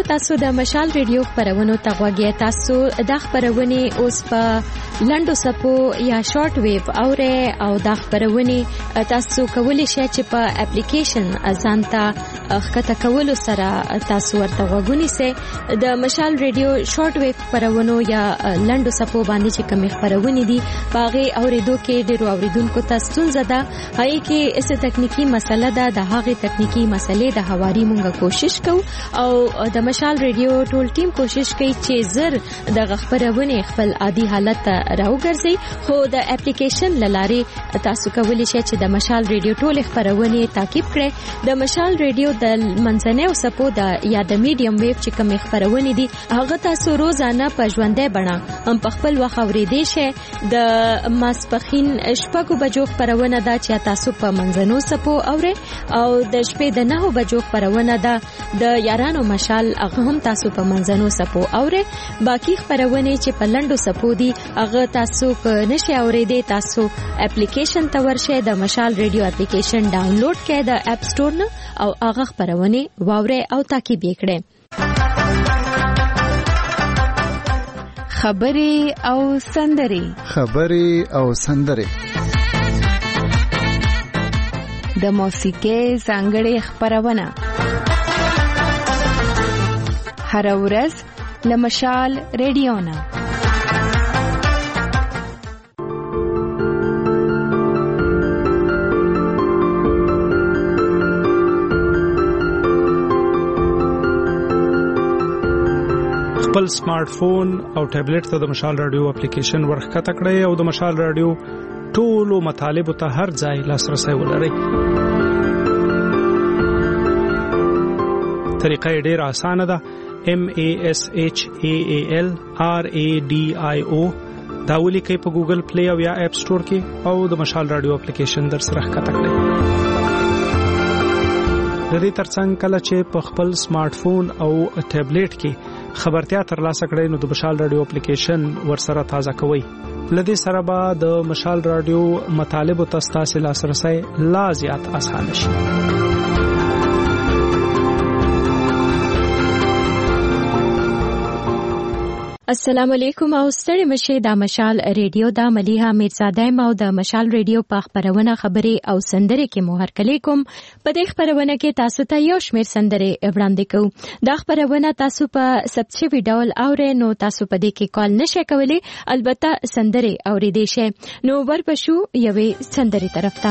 تاسو د مشال ریډیو خبرونو ته غوږی تاسو د خبرونه اوس په لندو سپو یا شارټ ویو او د خبرونه تاسو کولی شئ چې په اپلیکیشن ازانتا خطه کولو سره تاسو ورته غوږونی سي د مشال ریډیو شارټ ویو خبرونو یا لندو سپو باندې چې کوم خبرونه دي باغې اوریدو کې ډیرو اوریدونکو تاسو زده هي کې اس تکنیکی مسله ده د هغه تکنیکی مسلې د حواري مونږه کوشش کوو او د مشال ریډیو ټول ټیم کوشش کوي چې زر د خبرونه خپل عادي حالت راوګرځي خو د اپلیکیشن لاره تاسو کولی شئ چې د مشال ریډیو ټول خبرونه تعقیب کړئ د مشال ریډیو د منځنۍ او سپو د یا د میډیم ویو چې کوم خبرونه دي هغه تاسو روزانه په ژوندۍ بڼه هم په خپل وخت اوریدئ شئ د ماسپخین شپږو بجو خبرونه ده چې تاسو په منځنو سپو اورئ او د شپې د 9 بجو خبرونه ده د یارانو مشال هغه هم تاسو په منځنو سپو اورئ باقی خبرونه چې په لندو سپو دي هغه تاسو که نشئ اوریدئ تاسو اپلیکیشن ته ورشئ د مشال ریډیو اپلیکیشن ډاونلوډ کړئ د اپ سٹور نه او هغه خبرونه واورئ او تعقیب کړئ خبري او سندري د موسیقۍ ځانګړې خبرونه هر ورځ له مشال ریډیو نه خپل سمارټ فون او ټابلیټ ته د مشال رادیو اپلیکیشن ورخکته کړئ او د مشال رادیو ټولو مطالب ته هر ځای لاسرسي ولرئ. طریقه ډېر اسانه ده. MASHALRADIO دا ولیکئ په ګوګل پلی او یا اپ سٹور کې او د مشال رادیو اپلیکیشن در سره ښکته کړئ. د دې ترڅنګ کله چې په خپل سمارټ فون او ټابلیټ کې خبرتیا ترلاسه کړئ نو د مشال رادیو اپلیکیشن ورسره تازه کوئ. لدې سره به د مشال رادیو مطالب او تاسو لاسرسي لا زیات اسانه شي. السلام علیکم او ستړي مشه د مشال ریډیو د ملیحه میرزاده او د مشال ریډیو په خبرونه خبري او سندري کې مو هر کلی کوم په دې خبرونه کې تاسو ته یو شمیر سندري وړاندې کوم. دا خبرونه تاسو په سبچي ویډیو اورئ نو تاسو په دې کې کال نشئ کولی البته سندري اوریدئ شئ. نو ورپښو یوې سندري طرف ته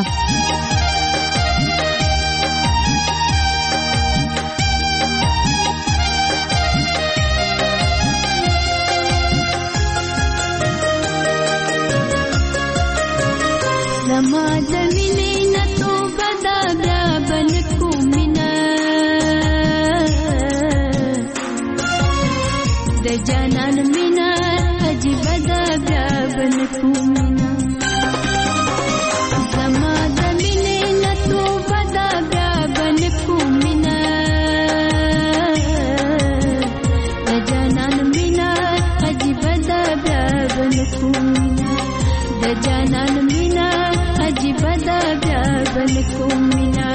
لما زمینه نتو بدا بیا بلکو مینا د جانان مینا عجیب دا بیا بلکو مینا لما زمینه نتو بدا بیا بلکو مینا د جانان مینا عجیب دا بیا بلکو مینا د جانان مینا عجیب دا بیا بلکو مینا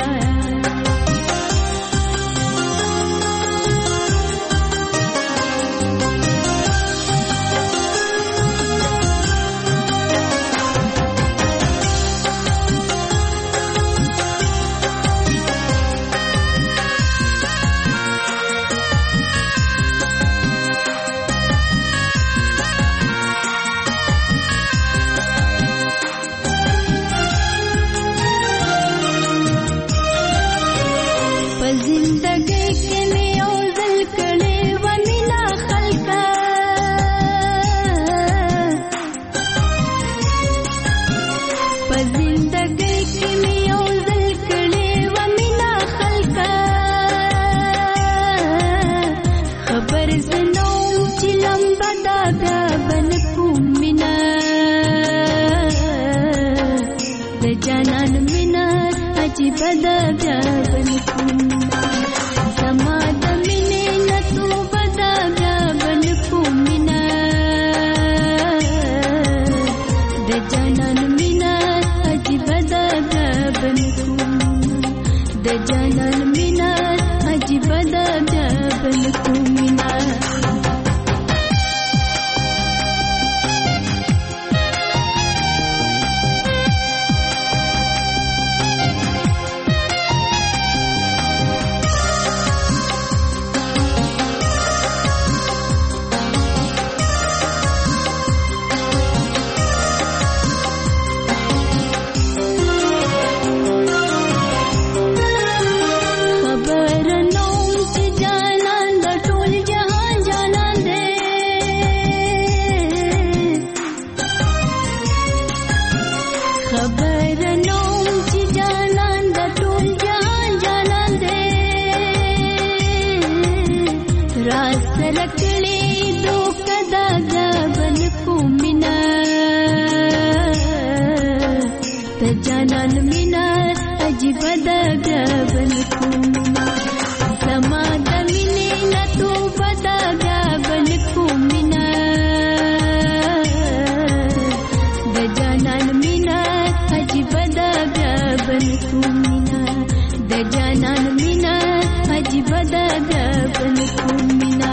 بدا بیا بلکو زما د مینې نتو بدا بیا بلکو مینا د جانان مینا عجیب دا بیا بلکو د جانان مینا عجیب دا بیا بلکو خبر نوم چې جانان د ټول جان جانان دې راز سره کړې دوکه دا غبن کو مینا ته جانان مینا عجیب دا غبن کو مینا سما د مینې نه تو بدا غبن کو مینا د جانان مینا عجیب دا غبن کو مینا د جانان مینا عجیب دا غبن کو مینا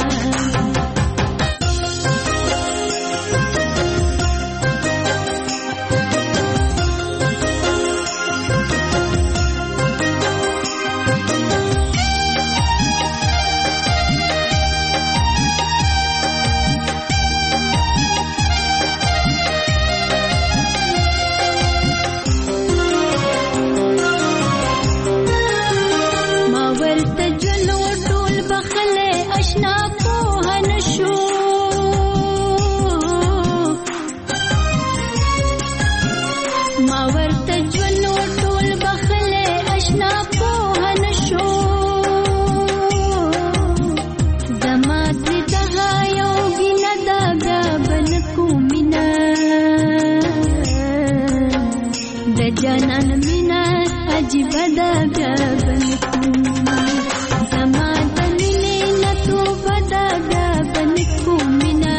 جانان مینا عجیب دا غبن کو سما د مینې نه تو بدا غبن کو مینا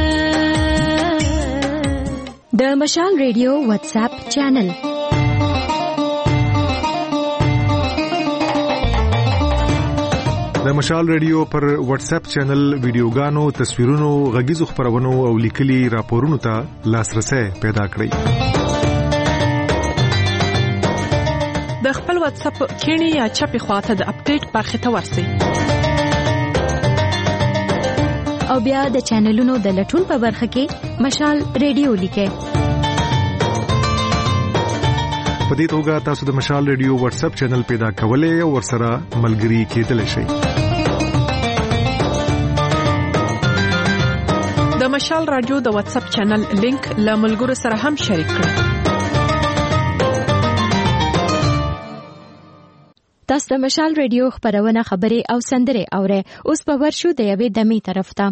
د مشال ریډیو واتس اپ چینل د مشال ریډیو پر واتس اپ چینل ویډیوګانو تصویرونو غږیزو خبرونو او لیکلي راپورونو ته لاسرسي پیدا کړئ د خپل واتس اپ کینی یا چپی خواته د اپډیټ برخه ته ورسئ او بیا د چینلونو د لټون په برخه کې مشال ریډیو لیکئ په دې توګه تاسو د مشال ریډیو واتس اپ چینل پیدا کولای او ورسره ملګري کېدلی شئ د مشال رادیو د واتس اپ چینل لینک له ملګرو سره هم شریک کړئ تاسو د مشال ریډیو خبرونه خبري او سندره اورئ اوس په ورشو د یوې دمې طرف ته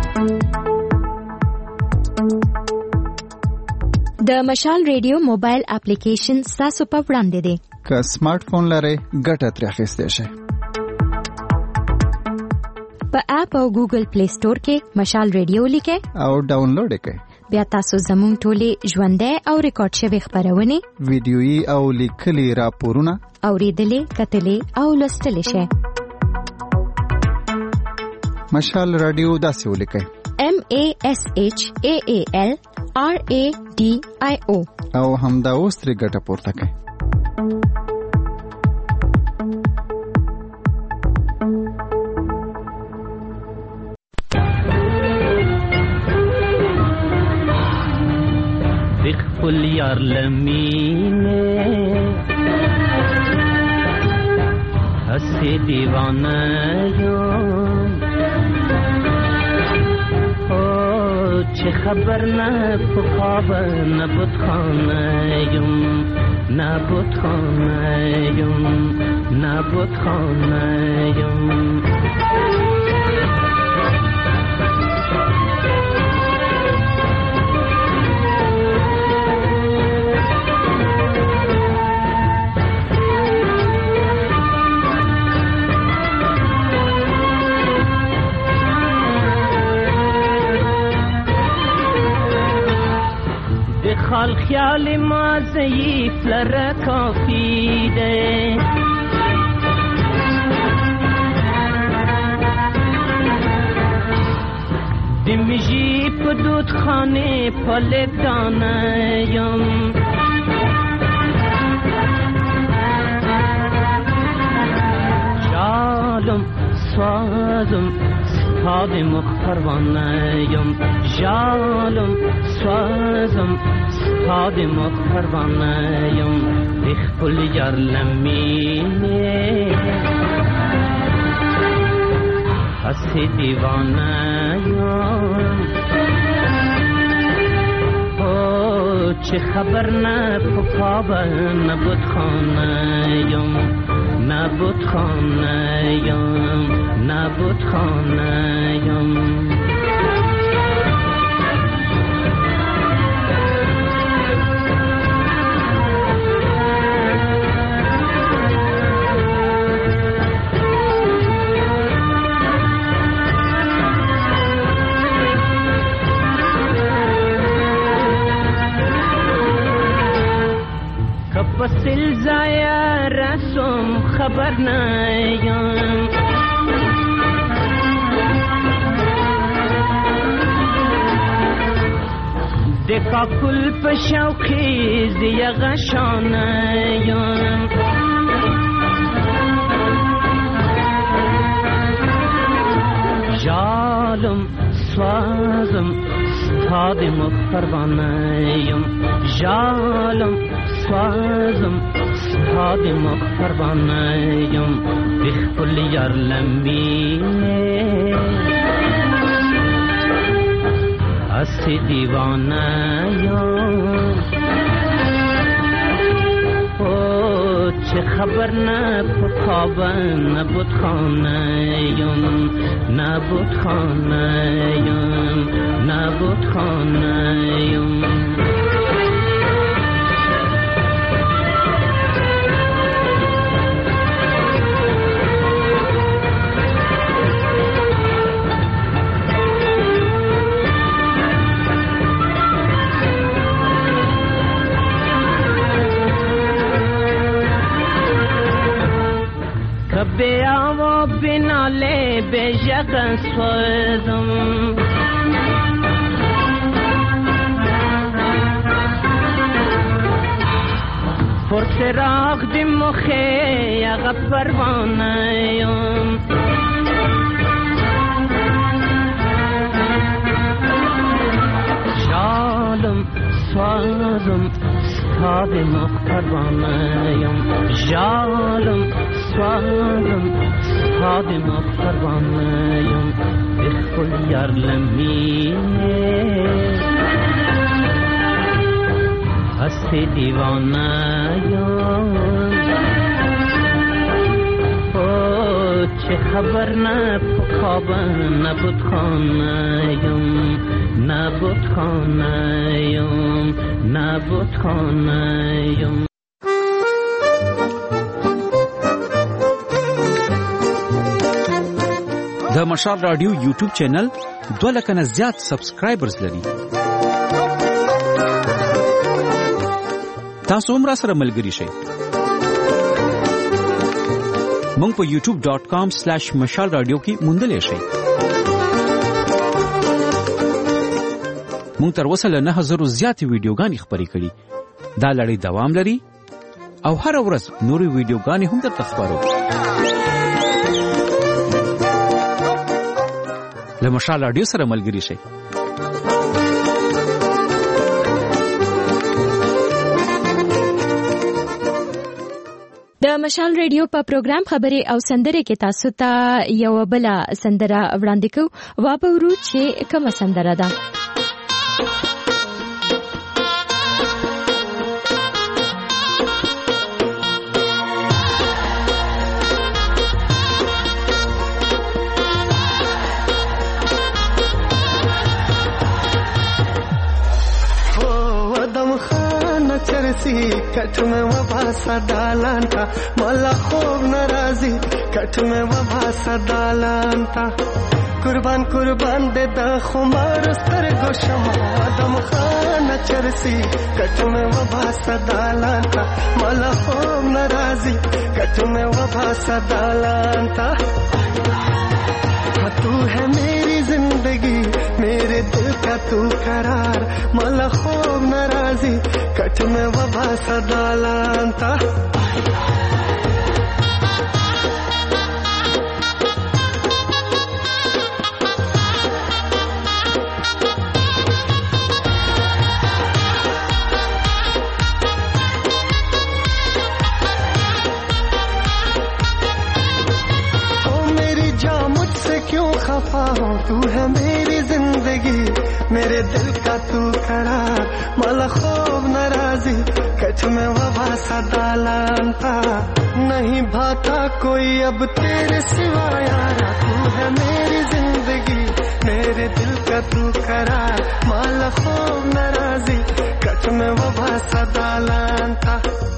د مشال ریډیو موبایل اپلیکیشن تاسو په وړاندې دی که سمارټ فون لرئ ګټه ترې اخیستئ شئ په اپ او ګوګل پلی سٹور کې مشال ریډیو لیکئ او ډاونلوډ کړئ بیا تاسو زموږ ټولې ژوندۍ او ریکارډ شوی خبرونه ویډیويي او لیکلي راپورونه اوریدلې کتلې او لوستلې شئ مشال رادیو داسې ولیکئ MASHAALRADIO او همدا اوس ترې ګټه پورته کړئ خپل یار لمینه هستی دیوانه یم چه خبر نه په خواب نه بتخانه یم نه بتخانه یم نه بتخانه یم خال خیال ما ضعیف لره کافی ده دمجی په دود خانه پلتانه یم جالم سوازم ستاد مخ پروانه یم جالم سوازم ستاد مخ پروانه یم خپل یار لمینه هستی دیوانه یم چه خبر نه پاپا نبود خانه‌یم نبود خانه‌یم نبود خانه‌یم وسیل زایا رسم خبر نیم دکا کل پشوقی زی غشانیم جالم سوازم ستاد مخفروانیم جالم سوازم ستاد مخفروانیم بخل یار لمی اسی دیوانیم چه خبر نه پاپا نبود خانه‌یم نبود خانه‌یم نبود خانه‌یم بیا و بناله به جگن سوزم پرسراغ دی مخی اغا پروانیم جالم سوزم ستاد مخ پروانیم جالم سوالم ستاد مخفروانیم بخل یار لمی هستی دیوانیم چه خبر نه پاپا نبود خانه‌یم نبود خانه‌یم نبود خانه‌یم د مشال رادیو یوټیوب چینل 2 لک نه زیات سبسکرایبرز لري. تاسو هم را سره ملګري شئ. مونږ په youtube.com/mashalradio کې موندلې شئ. مونږ تر اوسه له 9000 زیات ویډیوګانې خپرې کړې. دا لړۍ دوام لري او هر ورځ نورې ویډیوګانې هم درته خپرو. له مشال رادیو سره ملګري شئ. د مشال رادیو په پروګرام خبري او سندره کې تاسو ته یو بل سندره وړاندې کوو. واپورو چې کومه سندره ده. کټ میں وباسا دالان تا مولا خوب ناراضی کټ میں وباسا دالان تا قربان قربان دے د خمار ستر گوشما دم خان چرسی کټ میں وباسا دالان تا مولا خوب ناراضی کټ میں وباسا دالان تا تو ہے میری زندگی میرے دل کا تو قرار مولا خوب ناراضی کٹ میں وباسا دالان تا تو ہے میری زندگی मेरे दिल का तू करार मला खूब नाराजी कच में वबा सदालान था नहीं भाता कोई अब तेरे सिवा यारा तू है मेरी जिंदगी मेरे दिल का तू करार मला खूब नाराजी कच में वबा सदालान था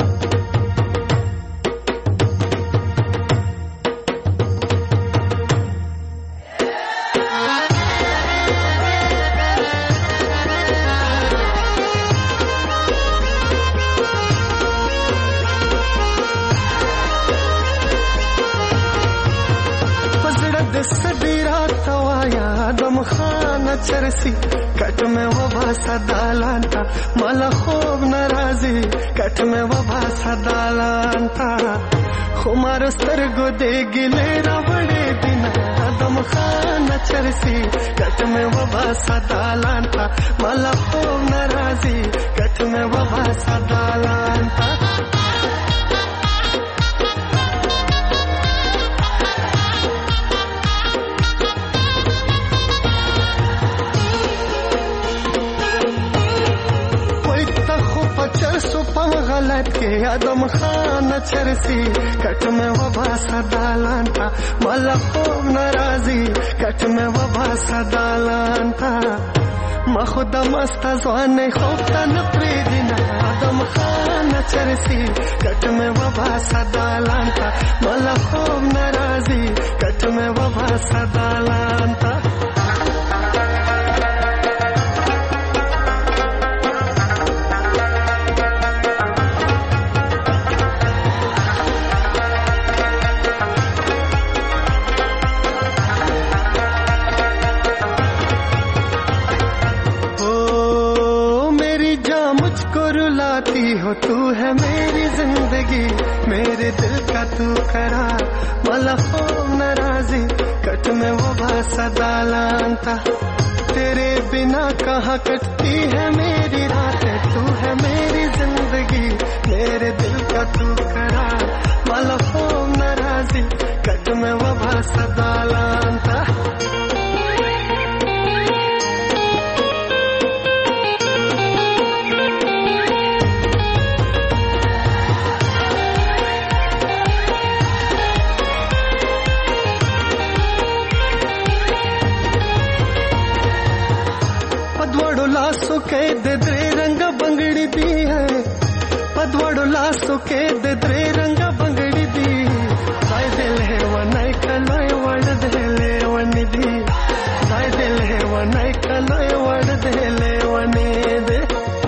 चरसी कट में वबा सदालान था मला खूब नाराजी कट में वबा सदालान था खुमारो सरगो दे गिले बड़े दिन दम खान चरसी कट में वबा सदालान था मला खूब नाराजी कट में वबा सदालान था गलत के आदम खान चरसी कट में वबा सदालान था मला खूब नाराजी कट में वबा सदालान था मखुदा मस्ता ज़वाने खूब तन प्रीदिना आदम खान चरसी कट में वबा सदालान था मला खूब नाराजी कट में वबा सदालान था हो तू है मेरी जिंदगी मेरे दिल का तू करार मला खूब नाराजी कट में वबा सदालान था तेरे बिना कहाँ कटती है मेरी रातें तू है मेरी जिंदगी मेरे दिल का तू करार मला खूब नाराजी कट में वबा सदालान था के दे रंग बंगड़ी दी है पदवड़ लासो के दे रंग बंगड़ी दी दाय दिल है वनाई कलोय वड़ देले वनिधि दाय दिल है वनाई कलोय वड़ देले वने दे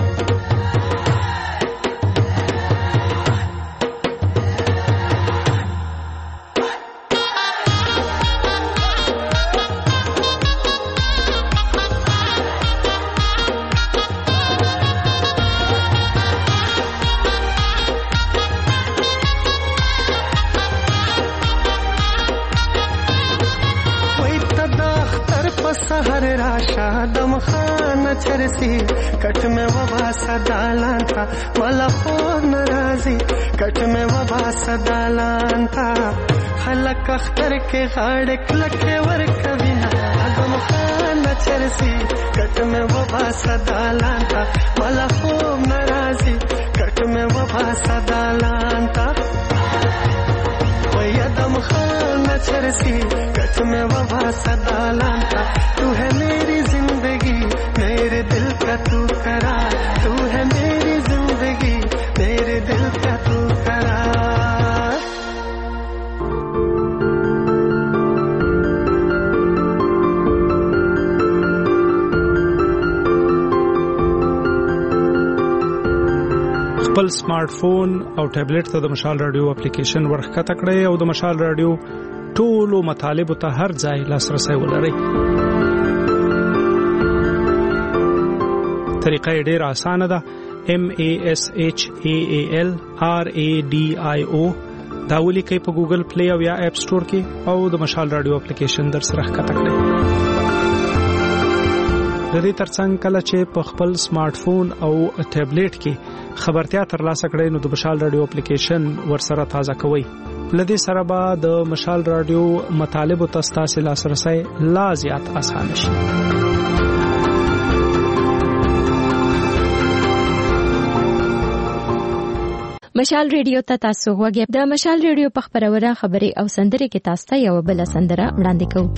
सहर राशा दम खान चरसी कट में वबा सदालान था मला खूब नाराजी कट में वबा सदालान था खलक अख्तर के गाड़े लखे वर कविना दम खान चरसी कट में वबा सदालान था मला खूब नाराजी कट में वबा सदालान था दम खान चरसी कट में वबा सदालान था तू है मेरी जिंदगी मेरे दिल का तू करार तू है मेरी जिंदगी मेरे दिल का तू करार خپل سمارټ فون او ټابلیټ ته د مشال رادیو اپلیکیشن ورخکته کړئ او د مشال رادیو ټولو مطالبه ته هر ځای لاسرسي ولرئ. طریقه ډیره اسانه ده. MASHAALRADIO دا ولیکئ په ګوګل پلی او یا اپ سٹور کې او د مشال رادیو اپلیکیشن در سره ښکته کړئ. د دې ترڅنګ کله چې په خپل سمارټ فون او ټابلیټ کې خبرتیا ترلاسه کړئ نو د مشال رادیو اپلیکیشن ورسره تازه کوئ. لدې سره به د مشال رادیو مطالب او تاسو لاسرسي لا زیات اسانه شي. مشال ریډیو ته تاسو غوږی د مشال ریډیو په خبرونه خبري او سندري کې تاسو ته یو بل سندره وړاندې کوم.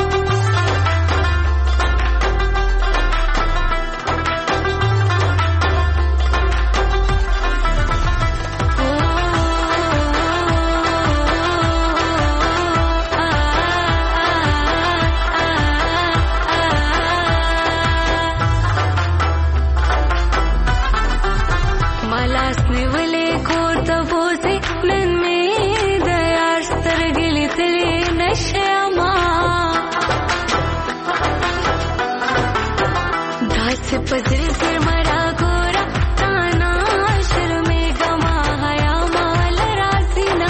पजरे से मरा गोरा ताना शर्मे गमा हया माल रासीना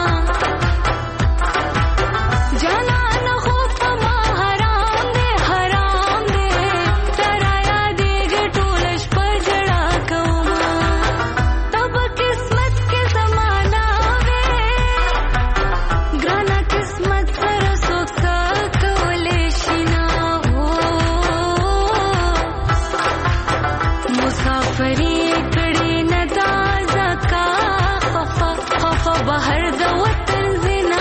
जाना न हो फमा हराम दे तराया देग टोलश पर जड़ा कौमा तब किस्मत के जमाना वे ग्राना किस्मत पर सोक्सा कवले शिना मुसाफरी कड़ी नदाजा का खफा बाहर द वतन जिना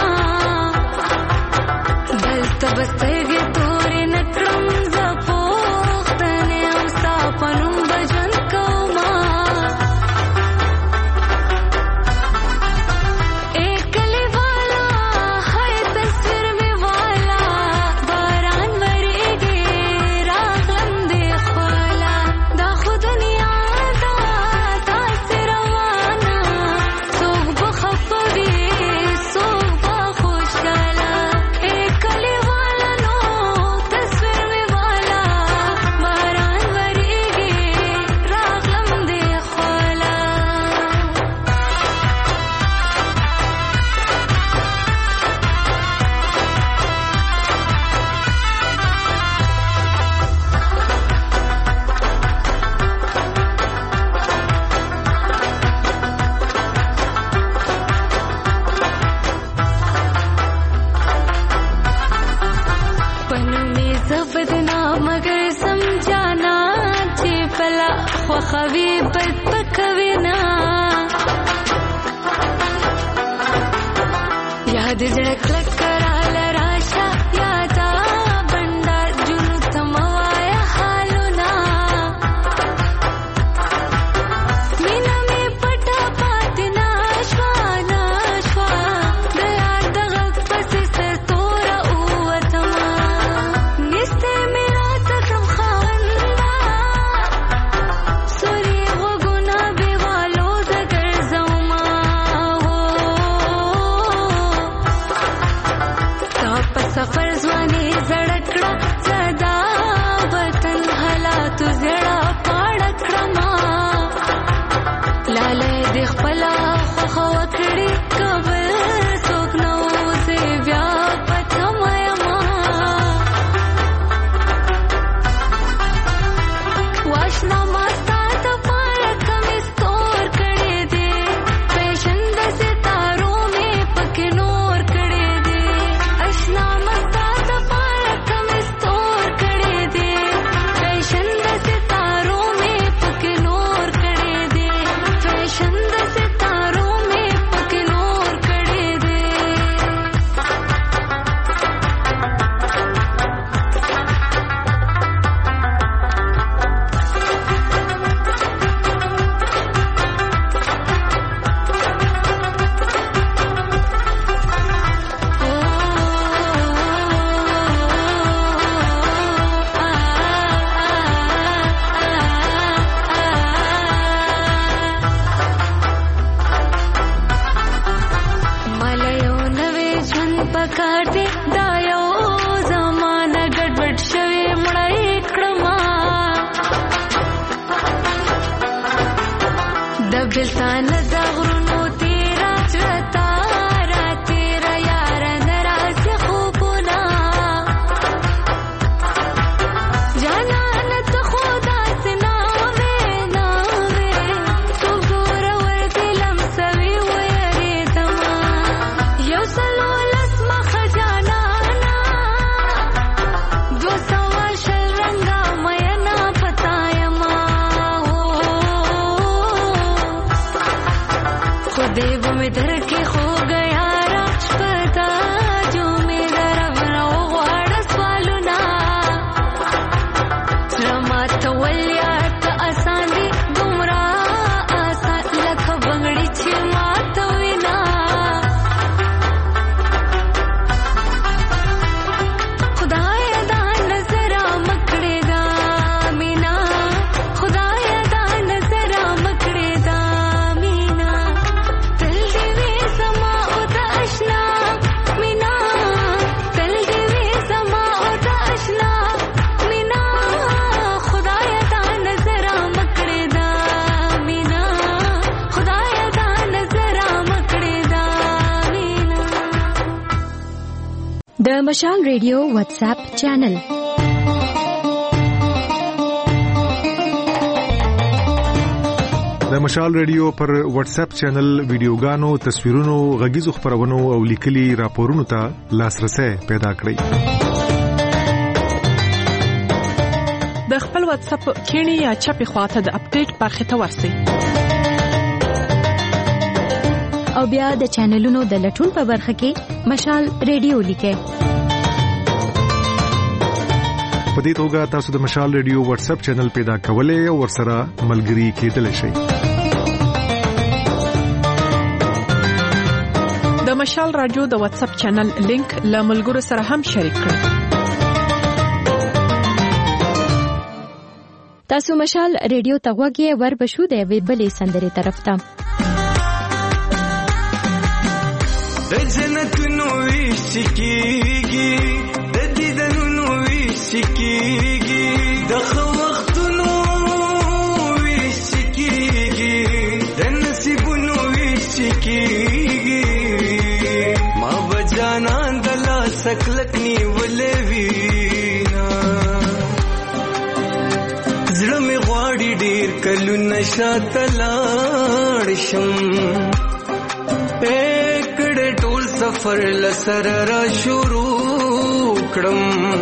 दस्त बस्तगे तोरे नक्रम जपोख्तने उसा पनुम बजन कौमा एकली वाला है तस्वीर में वाला बारान वरेगे रागम दे ख्वाला दा खुद दुनिया दा तासर वाना सोग बखफवी सोग बखुशला एकली वाला नो तस्वीर में वाला बारान वरेगे रागम दे ख्वाला पन्नू में जबदना मगर समझाना चे पला ख्वाखवी बद पकविना याद जड़क लग कराल राशा यादा बंडा जुनू तमवाया हालुना मीना में पटा पातना श्वाना दया दगक पसी से तोरा उवतमा निस्ते मेरा तकम खावंदा सुरी वो गुना बेवालो दगर जौमा हो ताप सफर जवानी जड़कड़ा सदा वतन हला तू जड़ा पाड़कड़ा मां लाले देख पला खवकड़ी कबल सोकनो से व्यापत माया वाशना मास्ता तो पारक में स्कोर करे दे फैशन से तारों में पके नोर करे दे अशना मस्ता तो पारक में स्कोर करे दे फैशन से तारों में पके नोर करे दे फैशन से तारों में पके नोर करे दे मलयो नवे झन पकाटे दायो जमाना गड़बड़ शवे मुड़ाई क्रमा दबिलता नजागरुनो तेरा तारा तेरा यार नराज खूबुना जाना न तो खुदा से नावे तू गोरवर दिलम सवी वयरे तमा यो सलो लस्मा खजाना ना दो सवाल शल रंगा मयना पतायमा हो देव में दर के खो गया राजपता जो मेरा रवना वाड़ स्वालुना रमात वल्या त आसानी गुमरा आसा लख बंगड़ी छे मात विना खुदाया दा नजरा मकड़े दा मीना खुदाया दा नजरा मकड़े दा मीना तल देवे समा उदाशना मीना तल देवे समा उदाशना मीना खुदाया दा नजरा मकड़े दा मीना खुदाया दा नजरा मकड़े दा मीना د مشال ریډیو واتساپ چینل د مشال ریډیو پر واتس اپ چینل ویډیوګانو تصویرونو غږیزو خبرونو او لیکلي راپورونو ته لاسرسي پیدا کړئ د خپل واتس اپ کینی یا چپی خواته د اپډیټ برخه ته ورسئ او بیا د چینلونو د لټون په برخه کې مشال ریډیو لیکئ په دې توګه تاسو د مشال ریډیو واتس اپ چینل پیدا کولای او ورسره ملګري کېدلی شئ د مشال رادیو د واتس اپ چینل لینک له ملګرو سره هم شریک کړئ تاسو مشال ریډیو ته غوږی وربشو د ویبلې سندري طرف ته د جنتونو وشکیږي د دیدنونو وشکیږي د خو وختونو وشکیږي د نصیبونو وشکیږي ما بجانان د لا سکلکنی ولې وینا زړه می غواړي ډیر کلو نشا تلاړ شم پکړه ټول سفر لسر را شروع کړم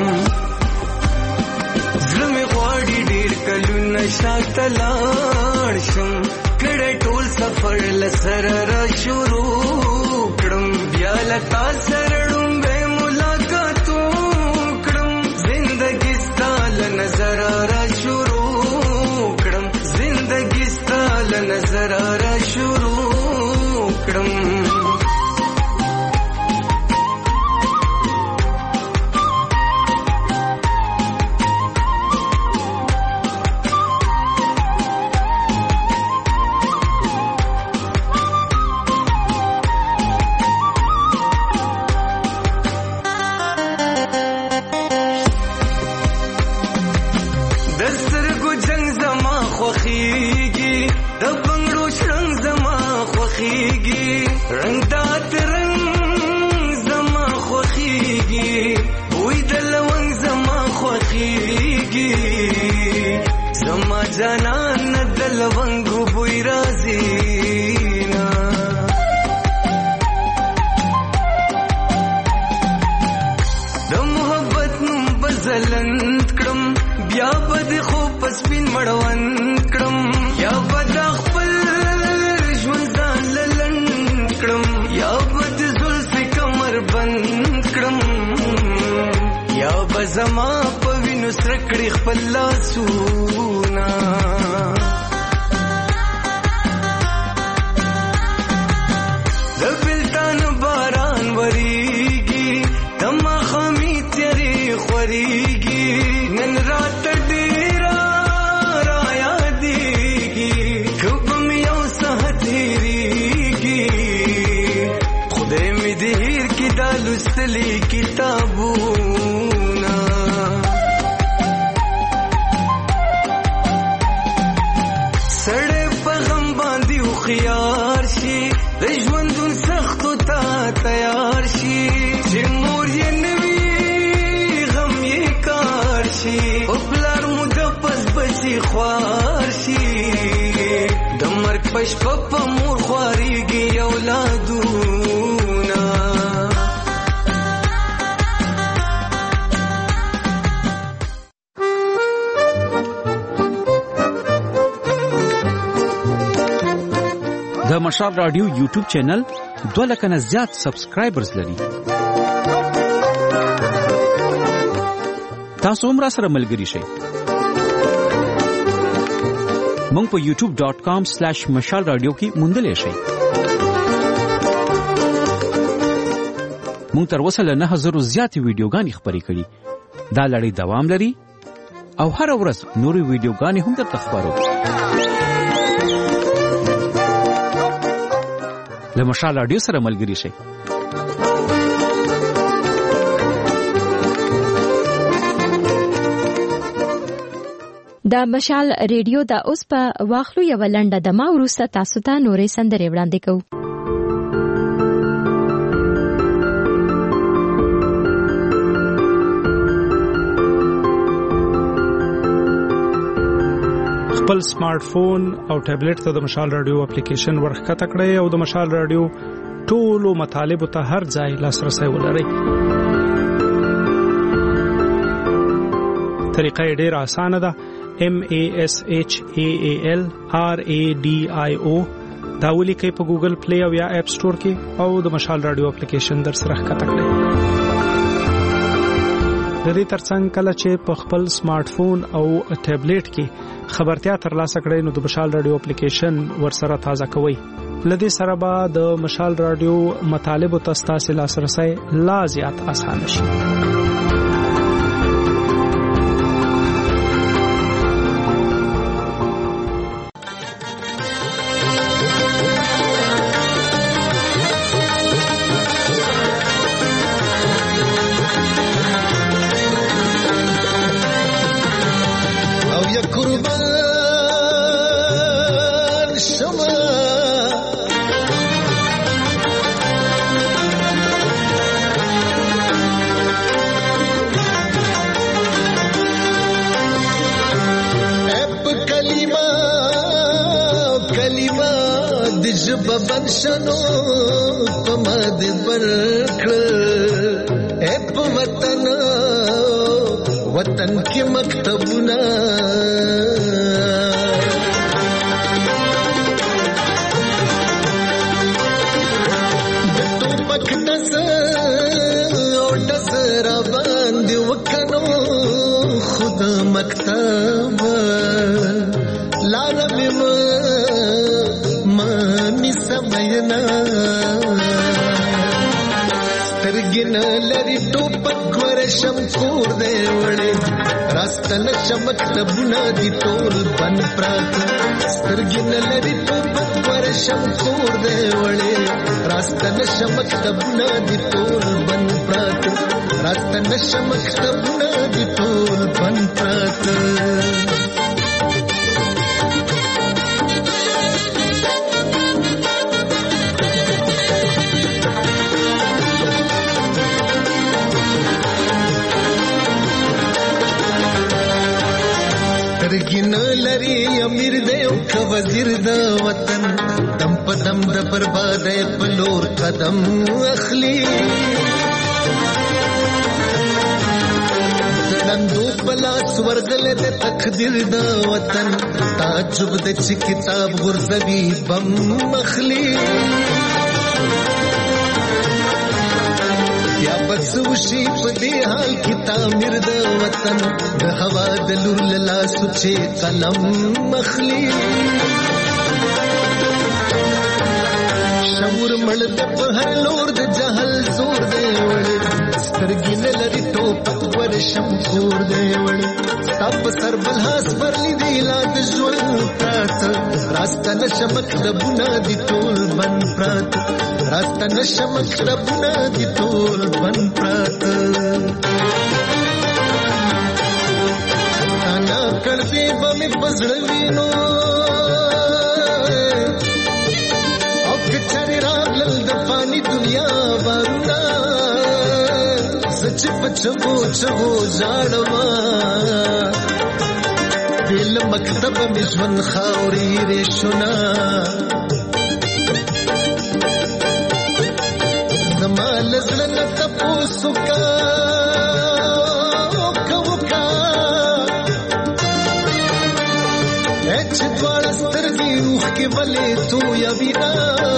زړه می غواړي ډیر کلو نشا تلاړ شم کړه ټول سفر لسر را شروع کړم بیا لتا سرړم به ملاقات کړم زندګی ستاله نظر را شروع کړم زندګی ستاله نظر را شروع کړم دسترګو جنگ زما خوخیږي د بنگړو شرنګ زما خوخیږي رنگ دات رنگ زما خوخیږي وې د لونګ زما خوخیږي زما جانان د لونګ بوې راځي نا د محبت نوم بزلند کړم بیا بد خو پسپین مړوند کړم یا بد خپل ژوند ځان للند کړم یا بد زلف کمر بند کړم یا بزما په وینو سره کړی خپل لاسونه د بلتان باران وریږي دما خامي تیری خوريږي نن رات ډیرا را یادېږي کب مې یو ساعت هېرېږي خدای مې دې هېر کړي دا لوستلي کتابونه سړی په غم باندې هوښیار شي د ژوندون سختو ته تیار شي چې مور یې نه وي غم یې کار شي په پلار مو د پس بچي خوار شي د مرګ په شپه په مور خوارېږي اولادونه د مشال رادیو یوټیوب چینل 2 لک نه زیات سبسکرایبرز لري. تاسو هم راسره ملګري شئ. مونږ په youtube.com/mashalradio کې موندلې شئ. مونږ تر اوسه له 9000 زیاتې ویډیوګانې خپرې کړي. دا لړۍ دوام لري او هر ورځ نورې ویډیوګانې هم درته خپرو. له مشال رادیو سره ملګري شئ. د مشال ریډیو د اوس په واخلو یو لنډه دمه وروسته تاسو ته نورې سندرې وړاندې کوو. خپل سمارټ فون او ټابلیټ ته د مشال رادیو اپلیکیشن ورخکته کړئ او د مشال رادیو ټولو مطالبو ته هر ځای لاسرسي ولرئ. طریقه ډیره اسانه ده. MASHALRADIO دا ولیکئ په ګوګل پلی او یا اپ سٹور کې او د مشال رادیو اپلیکیشن در سره ښکته کړئ. د دې ترڅنګ کله چې په خپل سمارټ فون او ټابلیټ کې خبرتیا ترلاسه کړئ نو د مشال رادیو اپلیکیشن ورسره تازه کوئ. لدې سره به د مشال رادیو مطالبو ته ستاسو لاسرسي لا زیات اسانه شي. بنشنو پمد برکړ اپ وطن کې مکتبونه د ټوپک دس او دس را باندې وکنو خود مکتب لارم سمينا سترګن لري ټوپک ورشم کور دی وړي راستنه چمک تبونه دي ټول بن پرات سترګن لري ټوپک ورشم کور دی وړي راستنه چمک تبونه دي ټول بن پرات راستنه چمک تبونه دي ټول بن پرات. ترګین لري امیر دی او وزیر د وطن دم په دم د برباد په لور قدم اخلي دندو پلاس ورغله د تقدیر د وطن تعجب د چې کتاب غرزوی بم اخلي یا بسوشي په دې حال کې تعمیر د وطن د هوا د لور لا سوچې قلم مخلي شور مړ د په هر لور د جهل زور دی وړي سترګې لري ټوپک ورشم کور دی وړي تپ سر بلحاس برلی دی لا د ژوند پرات راستنه شمک لبونه دي ټول بن پرات راستنه شمک لبونه دي ټول بن پرات انا کړ دې به پزړوینو او کچري راغل د پانی دنیا بارونا سچ پچو چو زړوا دل مکتب مشون خاوري رشنا زمال زلن تپوسو کا کوکا اچ دوړ سترګي روح کې ولې تو یا وینا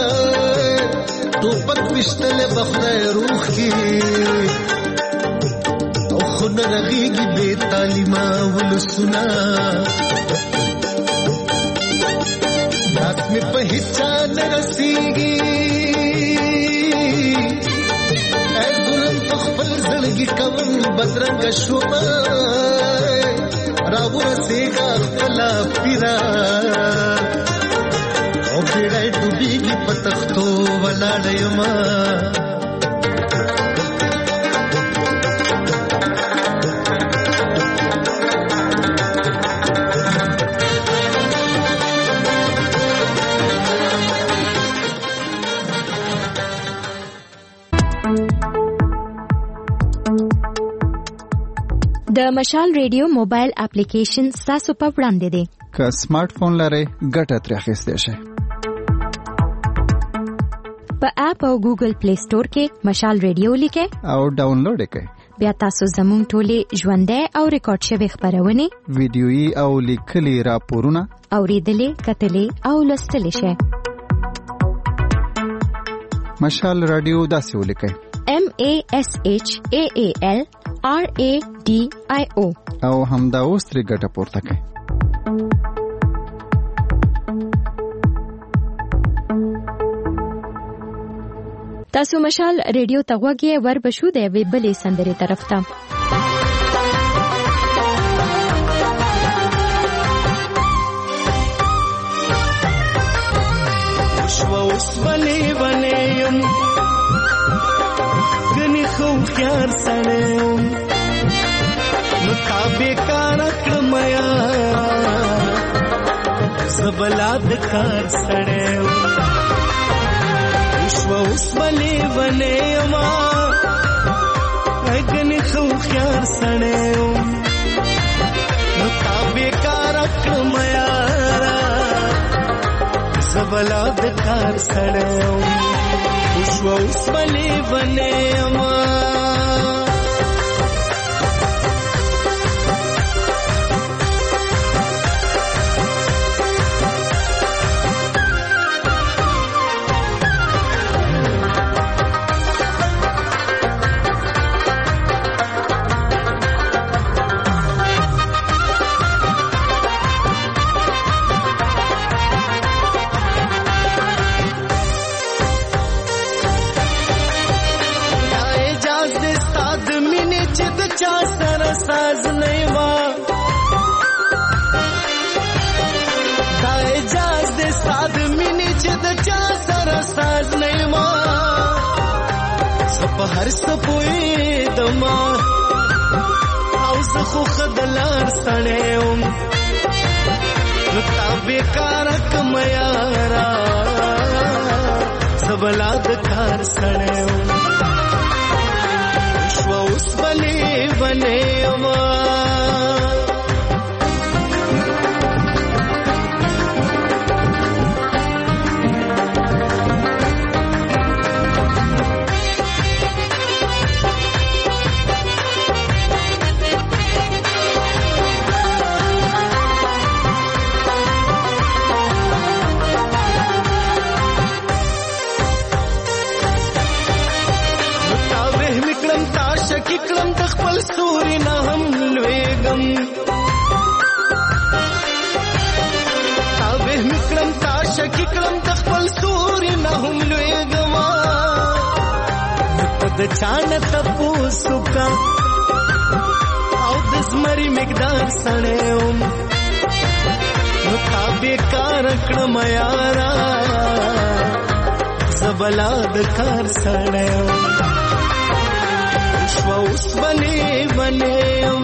ټوپک پشتل بخدای روح کی او خود رغیږي بے تعلیمه ولسنا ناس می په هیڅ نه رسیږي اے ظلم په خپل زړګي کوم بدرنګ شوما راو رسېږه خپل پیرا او پیړای ډوبېږي په تختو ولاړ یم د مشال ریډیو موبایل اپلیکیشن تاسو په وړاندې دی که سمارټ فون لرئ ګټه ترې اخیستی شئ په اپ او ګوګل پلی سٹور کې مشال ریډیو لیکئ او ډاونلوډ یې کړئ بیا تاسو زموږ ټولې ژوندۍ او ریکارډ شوې خبرونه ویډیويي او لیکلي راپورونه اوریدلې کتلې او لوستلې شئ مشال رادیو داسې ولیکئ MASHAALRADIO او همدا اوس ترې ګټه پورته کړئ تاسو مشال ریډیو ته غوږی وربشو د وی بلې سندرې طرف ته اوس بلې یم غني خو خيار سړم نو تابې کار کړم یا زبلاد کار سړم اوس بلې یم غني خو خيار سړم نو تابې کار کړم یا زبلاد کار سړم اوس بلې یم साज नहीं वा दाए जाज दे साद मिनी चिद चा सर साज नहीं वा सब हर सपोई दमा हाउस खो खदलार सनेम ताबे कारक मयारा सबलाद कार सनेम اوس بلې یم کلم تخپل سوري نه هم لويګم تابه مکرم تاش کلم تخپل سوري نه هم لويګم د چان تپوسو کا او د زمري مقدار سړېم نو تابه کار کړم یارا زبلاد کار سړېم اوس بلې یم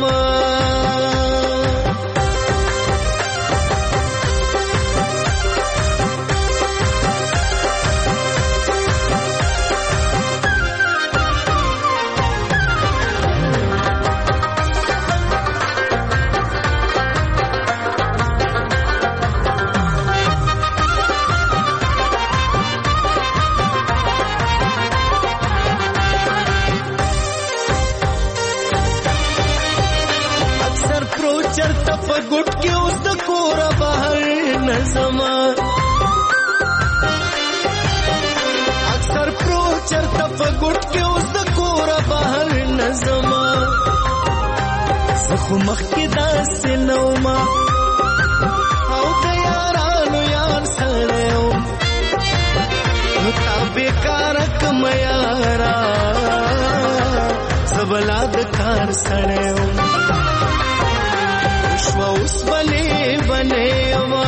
کوټ کې اوس د کور بهر نظما زخم مخ کې داسې نوما او د یارانو یار سره نو تا بیکار کم یارا زبلا د کار سره شوا اوس بلې ما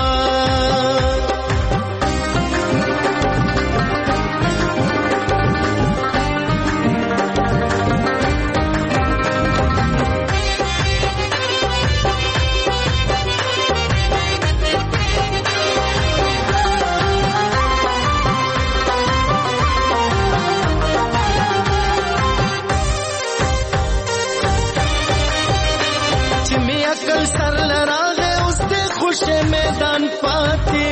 मैदान पाते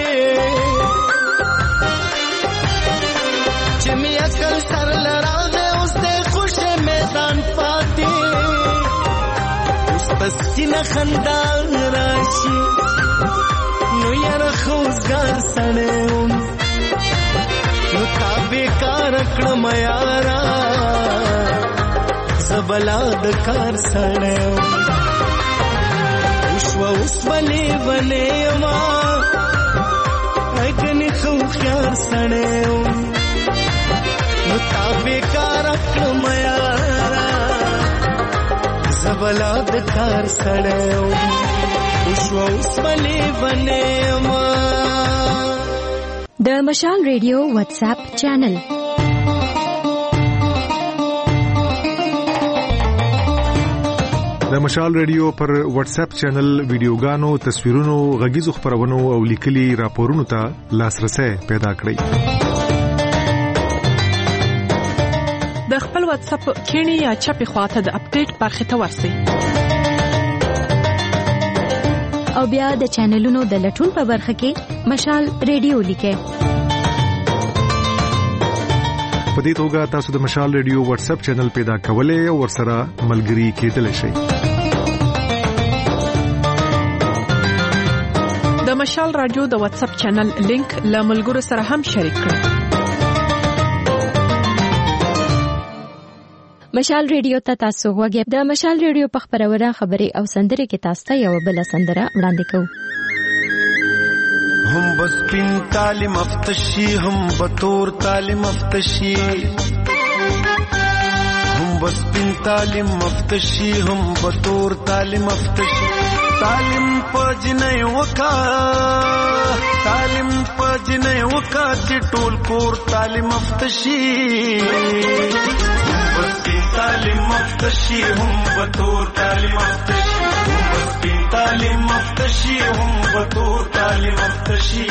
चिमी अकल सर लड़ा दे उसने खुश मैदान पाते उस पसी न खंदान राशि नो यार खोजगार सने नो ताबे का रकड़ मयारा जबलाद कार सने اوس بلې ما اګنې خو خيار سړیو نو تابې کار کړم یارا زبلا د کار سړیو اوس بلې ما د مشال ریډیو واتس اپ چینل د مشال ریډیو پر واتس اپ چینل ویډیوګانو تصویرونو غږیزو خبرونو او لیکلي راپورونو ته لاسرسي پیدا کړئ د خپل واتس اپ کینی یا چپی خواته د اپډیټ برخه ته ورسئ او بیا د چینلونو د لټون په برخه کې مشال ریډیو لیکئ په دې توګه تاسو د مشال ریډیو واتس اپ چینل پیدا کولای او ورسره ملګري کېدلی شئ د مشال رادیو د واتس اپ چینل لینک له ملګرو سره هم شریک کړئ مشال ریډیو ته تاسو غوږی د مشال ریډیو په خبرونه خبري او سندره کې تاسو ته یو بل سندره وړاندې کوو هم بس پین تعلیم افتشی هم بطور تعلیم افتشی هم بس پین تعلیم افتشی هم بطور تعلیم افتشی تعلیم پجنې وکا تعلیم پجنې وکا چې ټول کور تعلیم افتشی بس پین تعلیم افتشی هم بطور تعلیم افتشی بس پین تعلیم افتشی هم بطور تعلیم افتشی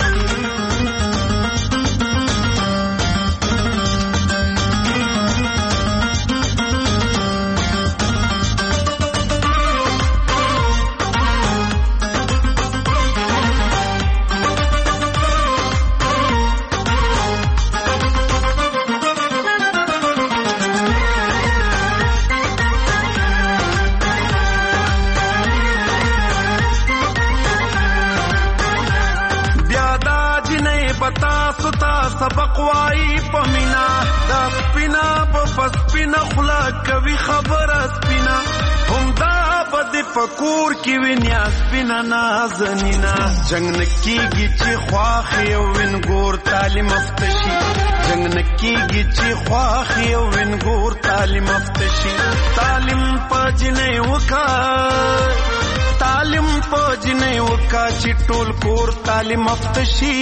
سبق وای پمینا د سپینا په پسپینا خلا کوي خبره سپینا هم دا بد فکور کی وینیا سپینا نازنینا جنگ نکیږي چې خواخ یو وین ګور تعلیم افتشي جنگ نکیږي چې خواخ یو وین ګور تعلیم افتشي تعلیم پجنې وکا تعلیم پجنې وکا چې ټول کور تعلیم افتشي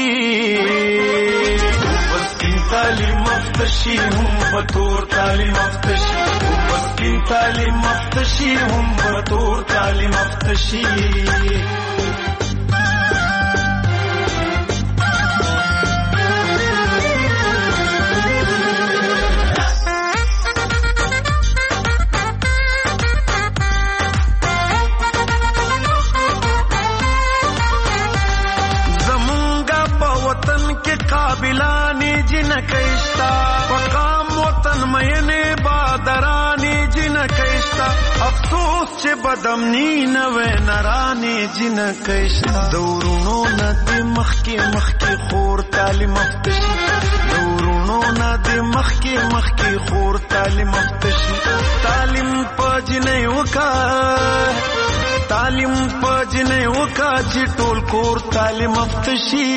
تعلیم افتشی هم بطور تعلیم افتشی بس کی تعلیم افتشی هم بطور تعلیم افتشی قابلانی جن کشتا مقام وطن مینه بادرانی جن کشتا افسوس چې بدمنی نوې نرانی جن کشتا دورونو ندی مخکی خور تعلیم افتشی دورونو لونو نه د مخکې خور تعلیم افتشي تعلیم پجنې وکا چې ټول کور تعلیم افتشي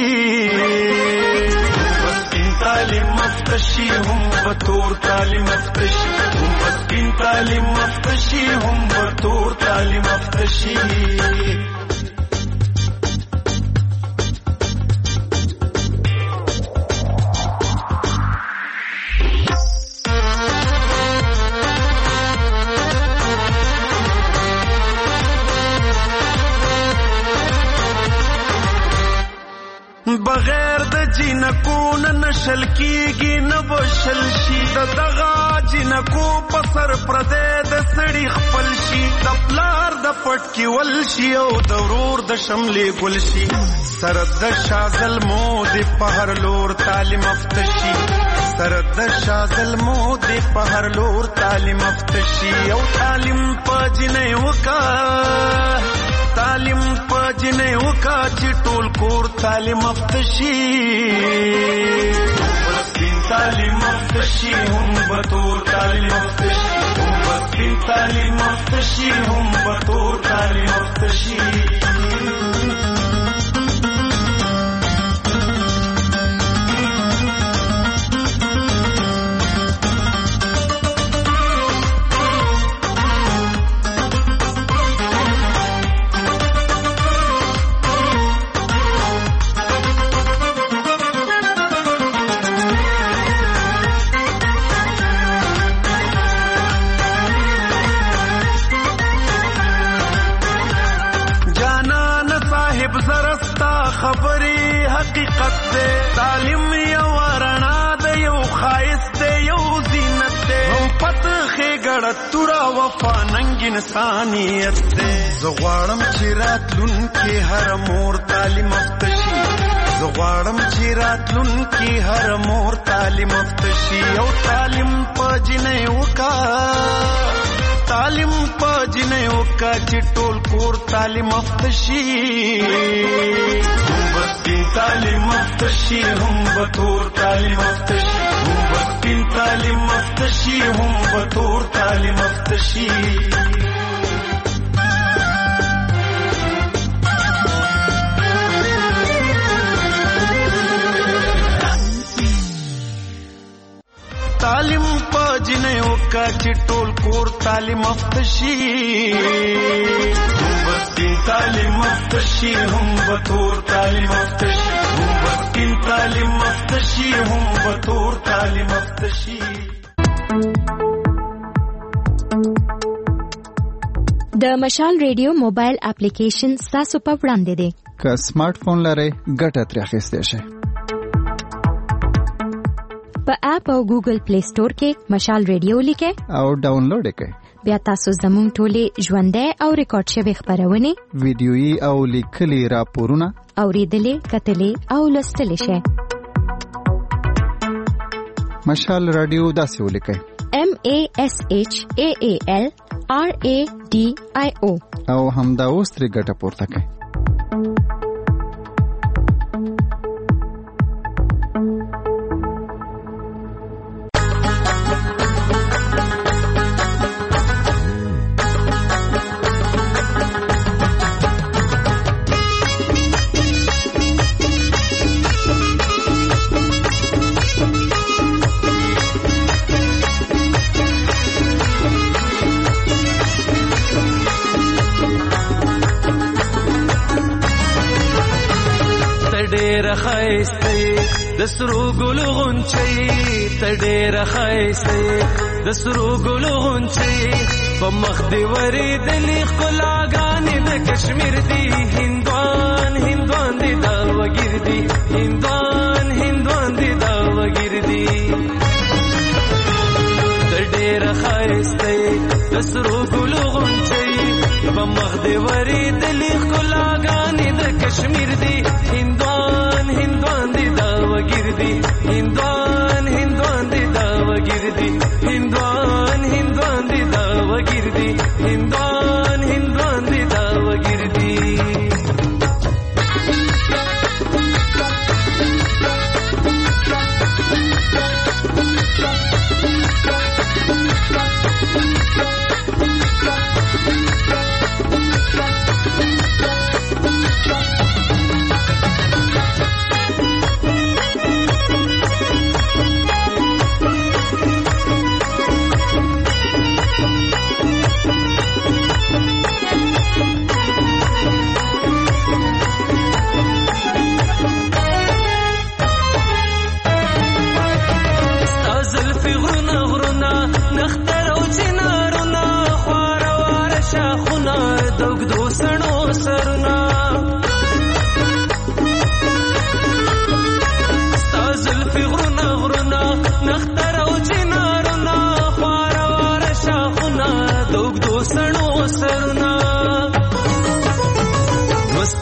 تعلیم افتشي هم بطور تعلیم افتشي تعلیم افتشي هم بطور تعلیم افتشي بغیر د جنکو نه نشل کیږي نه بشل شي دغه جنکو په سر پردې د سړي خپل شي د پلار د پټ کې ول شي او د ورور د شملې ګل شي سر د شازل مو د پهر لور تعلیم افتشي سر د شازل مو د پهر لور تعلیم افتشي او تعلیم پجنې وکا چې ټول کور تعلیم افتشي تعلیم افتشي هم بطور تعلیم افتشي تعلیم افتشي هم بطور تعلیم افتشي خبرې حقیقت ده تعلیم یو رڼا ده یو ښایست ده یو زینت ده هم پتخې ګړه توره وفا ننګ انسانیت ده زه غواړم چې راتلونکې هر مور تعلیم افتشي زه غواړم چې راتلونکې هر مور تعلیم افتشي او تعلیم پجنې وکا چې ټول کور تعلیم افتشي تعلیم افتشي هم بطور تعلیم افتشي تعلیم افتشي هم بطور تعلیم افتشي تعلیم پجنې وکا چې ټول کور تعلیم افتشي تعلیم افتشي هم بطور تعلیم افتشي تعلیم افتشي هم بطور تعلیم افتشي د مشال ریډیو موبایل اپلیکیشن تاسو په وړاندې دی که سمارټ فون لرئ ګټه ترې اخیستی شئ په اپ او ګوګل پلی سٹور کې مشال ریډیو لیکئ او ډاونلوډ یې کړئ بیا تاسو زموږ ټولې ژوندۍ او ریکارډ شوې خبرونه ویډیويي او لیکلي راپورونه اوریدلې کتلې او لوستلې شئ مشال رادیو داسې ولیکئ MASHAALRADIO او همدا اوس ترې ګټه پورته کړئ خایسته د سرو ګلو غونچې ته ډېر خایسته د سرو ګلو غونچې په مخ دې ورېدلې ښکلاګانې د کشمیر دي هندوان هندوان دي دا وګردي هندوان هندوان دي دا وګردي د ډېر خایسته د سرو ګلو غونچې په مخ دې ورېدلې ښکلاګانې د کشمیر دي هندوان هندوان دي دا وګردي هندوان هندوان دي دا وګردي هندوان هندوان دي دا وګردي هندوان هندوان دي دا وګردي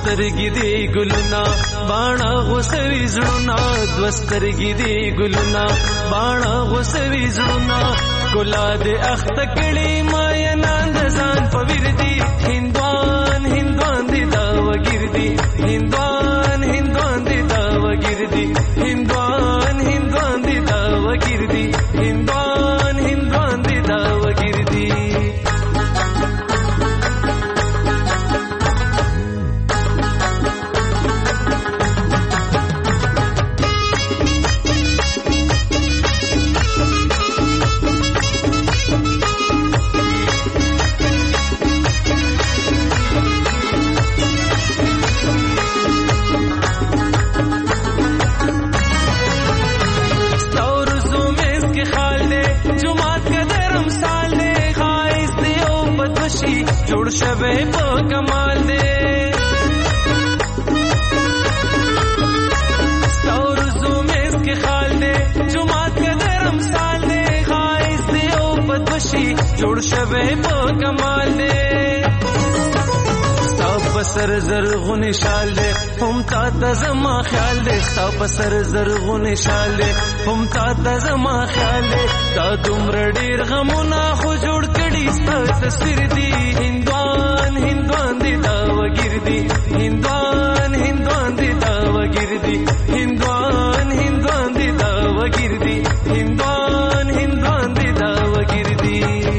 دوسترګي دی ګلونا باڼه غوسوي زړونا دوسترګي دی ګلونا باڼه غوسوي زړونا ګلا دې اخت کړي ما نند ځان پویر دی هندوان هندوان دی دا وګر دی هندوان هندوان دی دا وګر دی هندوان هندوان دی دا وګر دی هندوان هندوان دی دا وګر دی جوړ شوه په کمال دې ستور زومېس کې خال دې جمعات کې درم سال دې خایس دې او بدوشي جوړ شوه په کمال دې ستا په سر زرغون شال دې هم تا ته زما خیال دې ستا په سر زرغون شال دې هم تا ته زما خیال دې دا دومره ډېر غمونه خو جوړ کړي ستا تصویر دې هندوان هندوان دی دا وګر دی هندوان هندوان دی دا وګر دی هندوان هندوان دی دا وګر دی هندوان هندوان دی دا وګر دی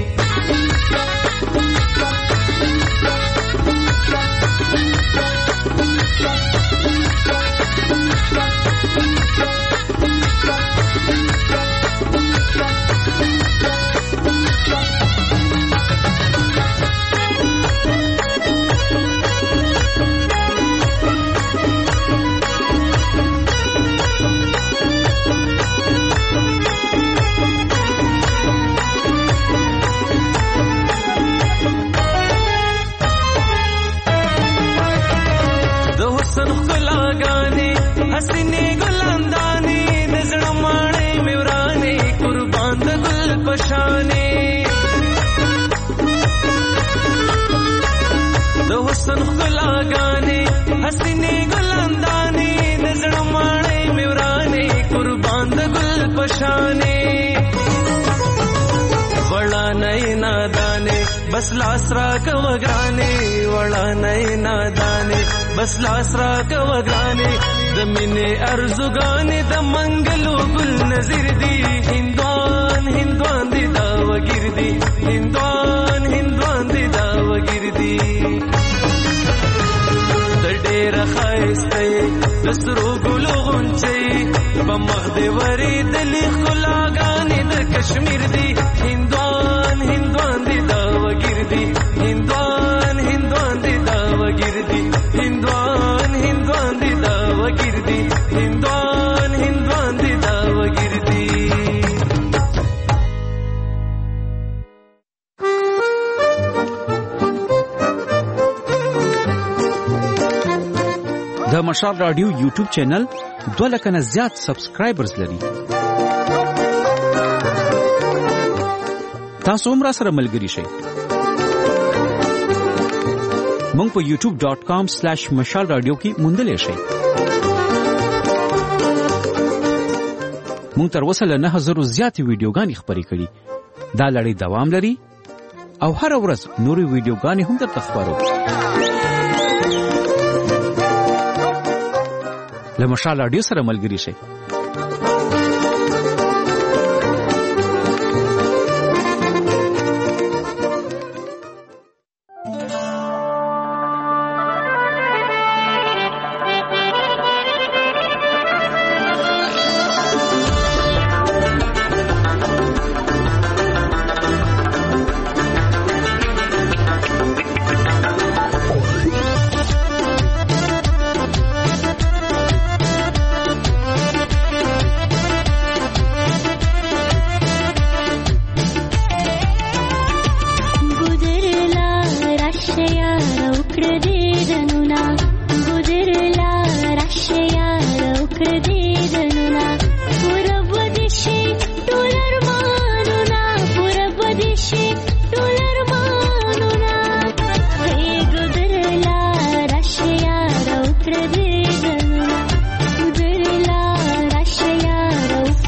हसीने गुलांदानी नजर माणे मिवराने कुर्बान द गुल पशाने दो हुस्न खुला गाने हसीने गुलांदानी नजर माणे मिवराने कुर्बान द गुल पशाने वड़ा नए नादाने बस लासरा कवग्राने वड़ा नए नादाने बस लासरा कवग्राने दमिने अर्जुगाने द मंगलो गुल नजर दी हिंदुआन हिंदुआन दी दा वगिर दी हिंदुआन हिंदुआन दी दा वगिर दी द ډېر ښایسته د سرو ګلو غونچې په مخ دې ورېدلې ښکلاګانې د کشمیر دي هندوان هندوان دي دا وګر دي هندوان هندوان دي دا وګر دي هندوان هندوان دي دا وګر دي هندوان هندوان دي دا وګر دي د مشال رادیو یوټیوب چینل 2 لک نه زیات سبسکرایبرز لري. تاسو هم را سره ملګري شئ. مونږ په youtube.com/mashalradio کې موندلې شئ. مونږ تر اوسه له 9000 زیاتې ویډیوګانې خپرې کړې. دا لړۍ دوام لري او هر ورځ نورې ویډیوګانې هم درته خپرو. له مشال رادیو سره ملګري شئ.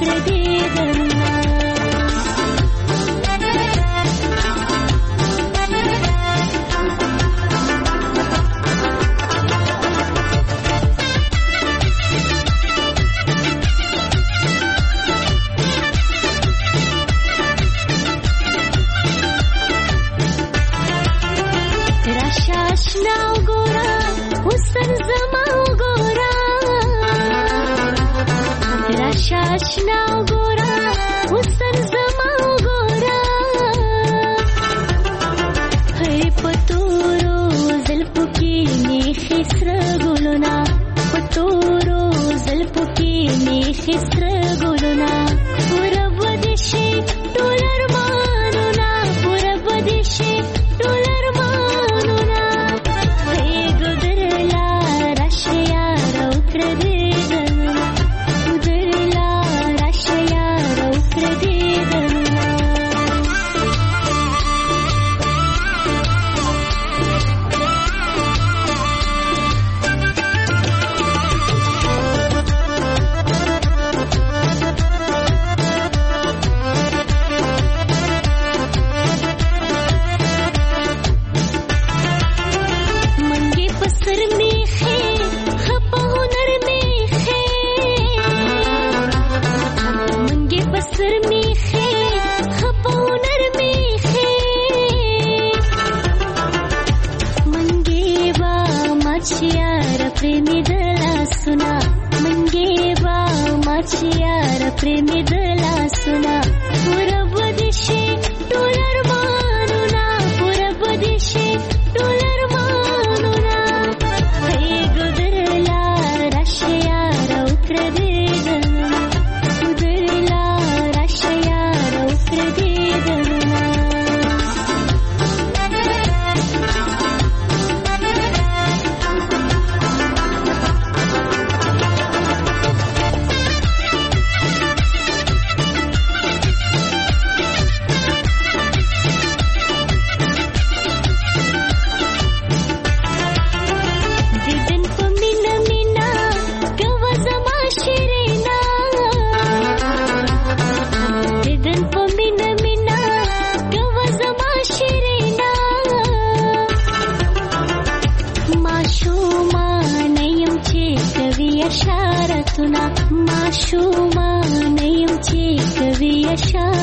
اشارتنا معشومه نیم چې کوي اشاره